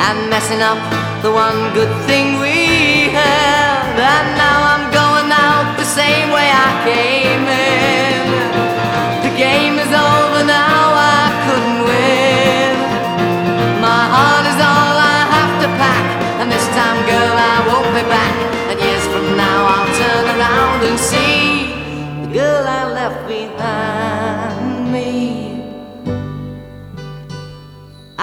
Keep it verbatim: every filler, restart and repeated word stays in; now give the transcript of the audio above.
and messing up the one good thing we had. And now I'm going out the same way I came in. The game is over now, I couldn't win. My heart is all I have to pack, and this time, girl, I won't be back. And years from now I'll turn around and see the girl I left behind.